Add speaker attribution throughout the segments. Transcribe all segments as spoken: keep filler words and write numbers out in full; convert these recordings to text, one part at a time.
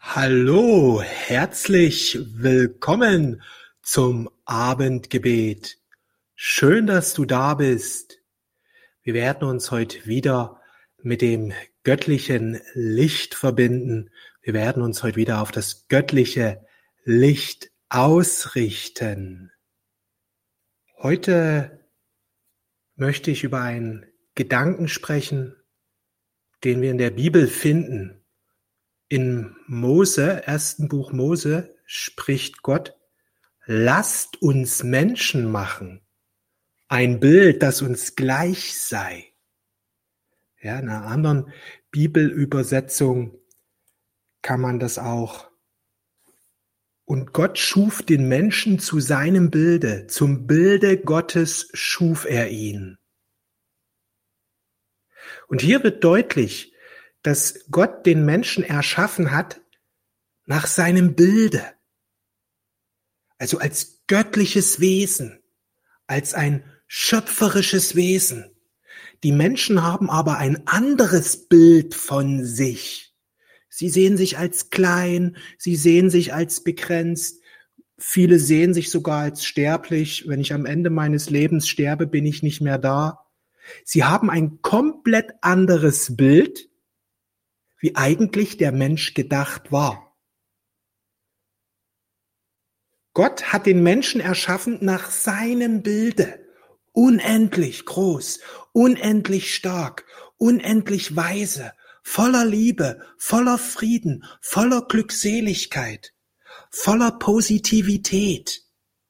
Speaker 1: Hallo, herzlich willkommen zum Abendgebet. Schön, dass du da bist. Wir werden uns heute wieder mit dem göttlichen Licht verbinden. Wir werden uns heute wieder auf das göttliche Licht ausrichten. Heute möchte ich über einen Gedanken sprechen, den wir in der Bibel finden. In Mose, ersten Buch Mose, spricht Gott: Lasst uns Menschen machen, ein Bild, das uns gleich sei. Ja, in einer anderen Bibelübersetzung kann man das auch. Und Gott schuf den Menschen zu seinem Bilde, zum Bilde Gottes schuf er ihn. Und hier wird deutlich, dass Gott den Menschen erschaffen hat nach seinem Bilde. Also als göttliches Wesen, als ein schöpferisches Wesen. Die Menschen haben aber ein anderes Bild von sich. Sie sehen sich als klein, sie sehen sich als begrenzt. Viele sehen sich sogar als sterblich. Wenn ich am Ende meines Lebens sterbe, bin ich nicht mehr da. Sie haben ein komplett anderes Bild, wie eigentlich der Mensch gedacht war. Gott hat den Menschen erschaffen nach seinem Bilde. Unendlich groß, unendlich stark, unendlich weise, voller Liebe, voller Frieden, voller Glückseligkeit, voller Positivität.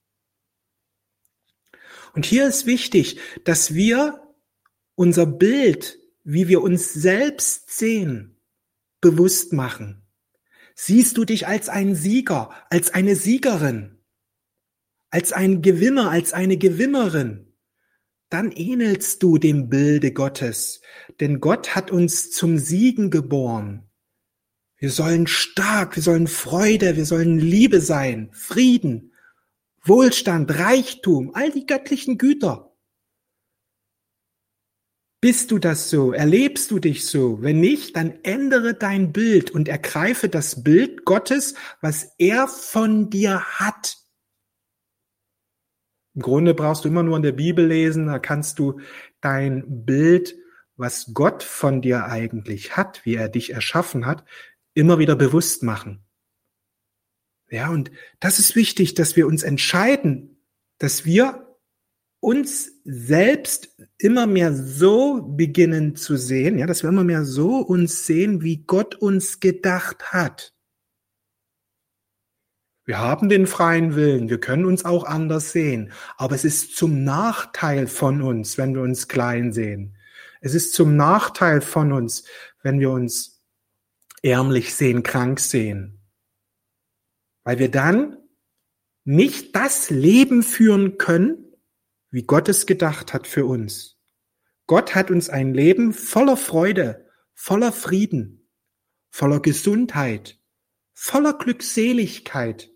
Speaker 1: Und hier ist wichtig, dass wir unser Bild, wie wir uns selbst sehen, bewusst machen. Siehst du dich als ein Sieger, als eine Siegerin, als ein Gewinner, als eine Gewinnerin, dann ähnelst du dem Bilde Gottes, denn Gott hat uns zum Siegen geboren. Wir sollen stark, wir sollen Freude, wir sollen Liebe sein, Frieden, Wohlstand, Reichtum, all die göttlichen Güter. Bist du das so? Erlebst du dich so? Wenn nicht, dann ändere dein Bild und ergreife das Bild Gottes, was er von dir hat. Im Grunde brauchst du immer nur in der Bibel lesen, da kannst du dein Bild, was Gott von dir eigentlich hat, wie er dich erschaffen hat, immer wieder bewusst machen. Ja, und das ist wichtig, dass wir uns entscheiden, dass wir uns selbst immer mehr so beginnen zu sehen, ja, dass wir immer mehr so uns sehen, wie Gott uns gedacht hat. Wir haben den freien Willen, wir können uns auch anders sehen, aber es ist zum Nachteil von uns, wenn wir uns klein sehen. Es ist zum Nachteil von uns, wenn wir uns ärmlich sehen, krank sehen, weil wir dann nicht das Leben führen können, wie Gott es gedacht hat für uns. Gott hat uns ein Leben voller Freude, voller Frieden, voller Gesundheit, voller Glückseligkeit,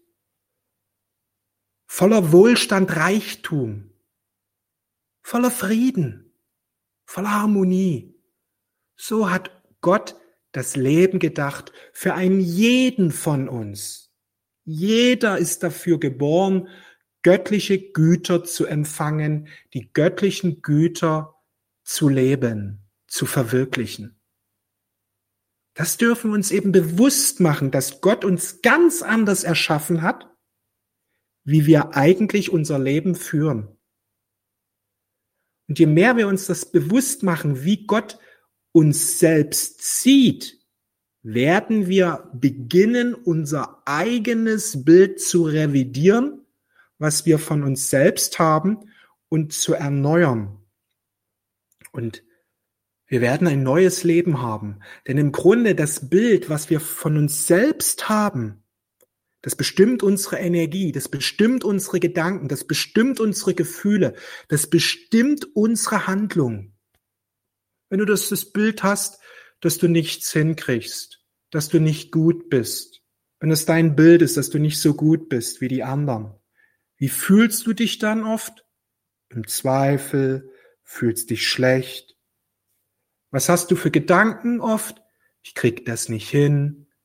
Speaker 1: voller Wohlstand, Reichtum, voller Frieden, voller Harmonie. So hat Gott das Leben gedacht für einen jeden von uns. Jeder ist dafür geboren, göttliche Güter zu empfangen, die göttlichen Güter zu leben, zu verwirklichen. Das dürfen wir uns eben bewusst machen, dass Gott uns ganz anders erschaffen hat, wie wir eigentlich unser Leben führen. Und je mehr wir uns das bewusst machen, wie Gott uns selbst sieht, werden wir beginnen, unser eigenes Bild zu revidieren, was wir von uns selbst haben, und zu erneuern. Und wir werden ein neues Leben haben. Denn im Grunde das Bild, was wir von uns selbst haben, das bestimmt unsere Energie, das bestimmt unsere Gedanken, das bestimmt unsere Gefühle, das bestimmt unsere Handlung. Wenn du das, das Bild hast, dass du nichts hinkriegst, dass du nicht gut bist, wenn es dein Bild ist, dass du nicht so gut bist wie die anderen, wie fühlst du dich dann oft? Im Zweifel, fühlst dich schlecht. Was hast du für Gedanken oft? Ich krieg das nicht hin.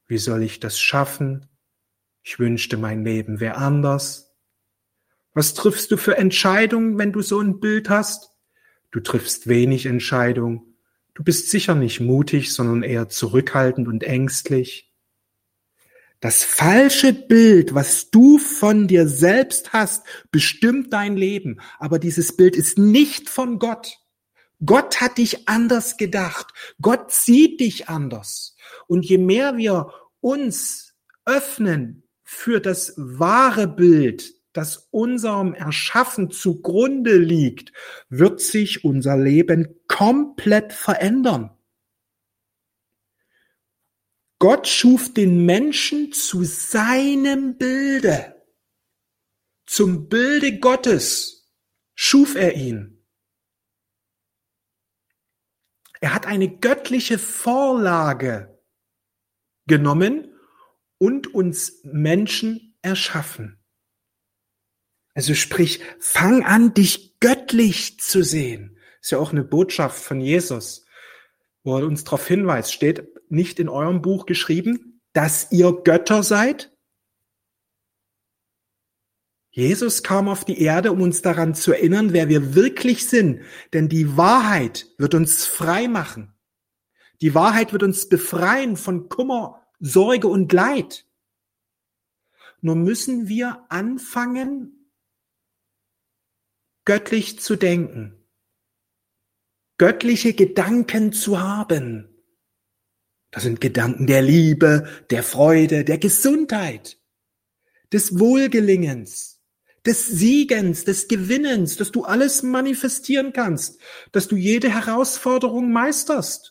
Speaker 1: Wie soll ich das schaffen? Ich wünschte, mein Leben wäre anders. Was triffst du für Entscheidungen, wenn du so ein Bild hast? Du triffst wenig Entscheidungen. Du bist sicher nicht mutig, sondern eher zurückhaltend und ängstlich. Das falsche Bild, was du von dir selbst hast, bestimmt dein Leben. Aber dieses Bild ist nicht von Gott. Gott hat dich anders gedacht. Gott sieht dich anders. Und je mehr wir uns öffnen für das wahre Bild, das unserem Erschaffen zugrunde liegt, wird sich unser Leben komplett verändern. Gott schuf den Menschen zu seinem Bilde. Zum Bilde Gottes schuf er ihn. Er hat eine göttliche Vorlage genommen und uns Menschen erschaffen. Also sprich, fang an, dich göttlich zu sehen. Ist ja auch eine Botschaft von Jesus, wo er uns darauf hinweist, steht nicht in eurem Buch geschrieben, dass ihr Götter seid? Jesus kam auf die Erde, um uns daran zu erinnern, wer wir wirklich sind. Denn die Wahrheit wird uns frei machen. Die Wahrheit wird uns befreien von Kummer, Sorge und Leid. Nur müssen wir anfangen, göttlich zu denken, göttliche Gedanken zu haben. Das sind Gedanken der Liebe, der Freude, der Gesundheit, des Wohlgelingens, des Siegens, des Gewinnens, dass du alles manifestieren kannst, dass du jede Herausforderung meisterst.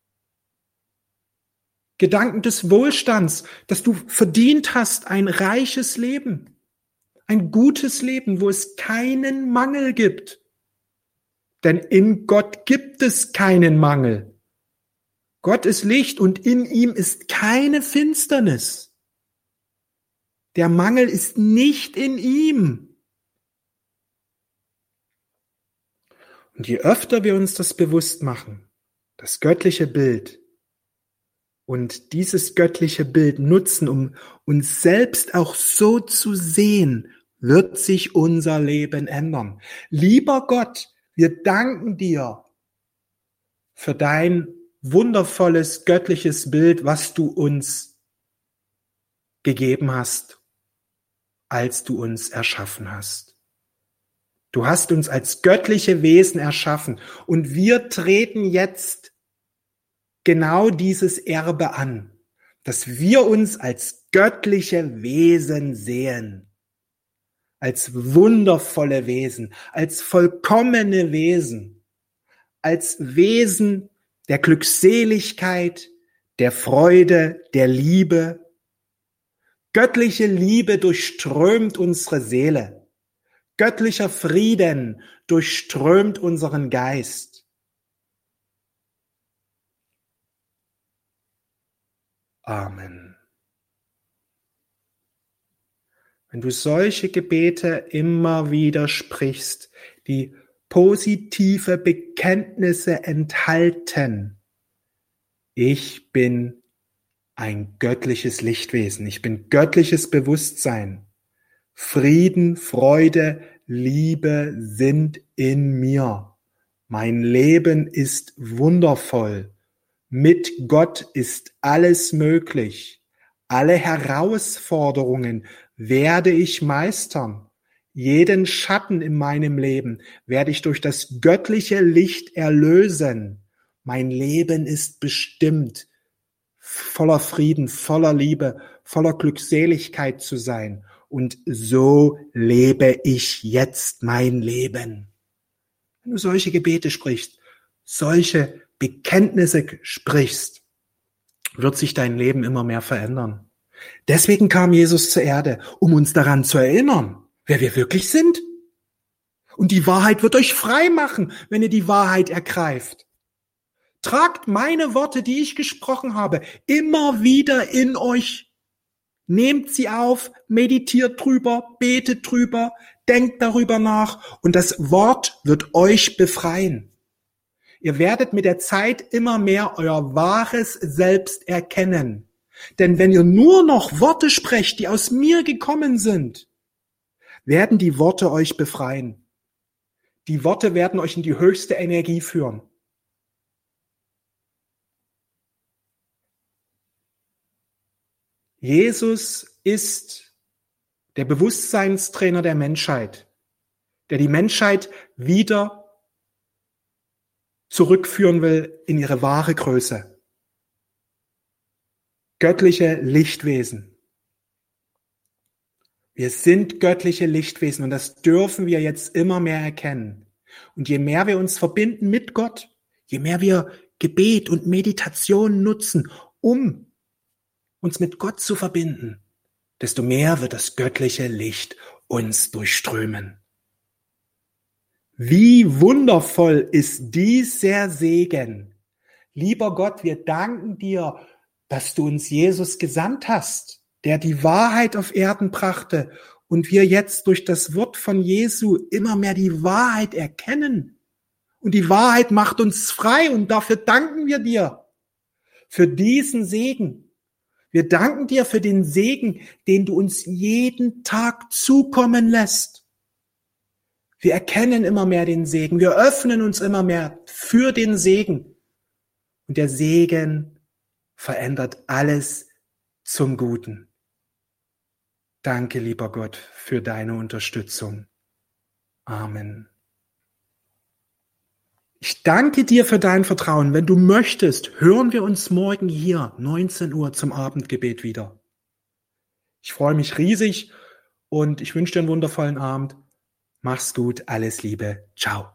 Speaker 1: Gedanken des Wohlstands, dass du verdient hast ein reiches Leben. Ein gutes Leben, wo es keinen Mangel gibt. Denn in Gott gibt es keinen Mangel. Gott ist Licht und in ihm ist keine Finsternis. Der Mangel ist nicht in ihm. Und je öfter wir uns das bewusst machen, das göttliche Bild, und dieses göttliche Bild nutzen, um uns selbst auch so zu sehen, wird sich unser Leben ändern. Lieber Gott, wir danken dir für dein wundervolles göttliches Bild, was du uns gegeben hast, als du uns erschaffen hast. Du hast uns als göttliche Wesen erschaffen und wir treten jetzt genau dieses Erbe an, dass wir uns als göttliche Wesen sehen, als wundervolle Wesen, als vollkommene Wesen, als Wesen der Glückseligkeit, der Freude, der Liebe. Göttliche Liebe durchströmt unsere Seele. Göttlicher Frieden durchströmt unseren Geist. Amen. Wenn du solche Gebete immer wieder sprichst, die positive Bekenntnisse enthalten, ich bin ein göttliches Lichtwesen, ich bin göttliches Bewusstsein, Frieden, Freude, Liebe sind in mir, mein Leben ist wundervoll. Mit Gott ist alles möglich. Alle Herausforderungen werde ich meistern. Jeden Schatten in meinem Leben werde ich durch das göttliche Licht erlösen. Mein Leben ist bestimmt, voller Frieden, voller Liebe, voller Glückseligkeit zu sein. Und so lebe ich jetzt mein Leben. Wenn du solche Gebete sprichst, solche Bekenntnisse sprichst, wird sich dein Leben immer mehr verändern. Deswegen kam Jesus zur Erde, um uns daran zu erinnern, wer wir wirklich sind. Und die Wahrheit wird euch frei machen, wenn ihr die Wahrheit ergreift. Tragt meine Worte, die ich gesprochen habe, immer wieder in euch. Nehmt sie auf, meditiert drüber, betet drüber, denkt darüber nach und das Wort wird euch befreien. Ihr werdet mit der Zeit immer mehr euer wahres Selbst erkennen. Denn wenn ihr nur noch Worte sprecht, die aus mir gekommen sind, werden die Worte euch befreien. Die Worte werden euch in die höchste Energie führen. Jesus ist der Bewusstseinstrainer der Menschheit, der die Menschheit wieder zurückführen will in ihre wahre Größe. Göttliche Lichtwesen. Wir sind göttliche Lichtwesen und das dürfen wir jetzt immer mehr erkennen. Und je mehr wir uns verbinden mit Gott, je mehr wir Gebet und Meditation nutzen, um uns mit Gott zu verbinden, desto mehr wird das göttliche Licht uns durchströmen. Wie wundervoll ist dieser Segen. Lieber Gott, wir danken dir, dass du uns Jesus gesandt hast, der die Wahrheit auf Erden brachte und wir jetzt durch das Wort von Jesu immer mehr die Wahrheit erkennen. Und die Wahrheit macht uns frei und dafür danken wir dir für diesen Segen. Wir danken dir für den Segen, den du uns jeden Tag zukommen lässt. Wir erkennen immer mehr den Segen. Wir öffnen uns immer mehr für den Segen. Und der Segen verändert alles zum Guten. Danke, lieber Gott, für deine Unterstützung. Amen. Ich danke dir für dein Vertrauen. Wenn du möchtest, hören wir uns morgen hier, neunzehn Uhr, zum Abendgebet wieder. Ich freue mich riesig und ich wünsche dir einen wundervollen Abend. Mach's gut, alles Liebe. Ciao.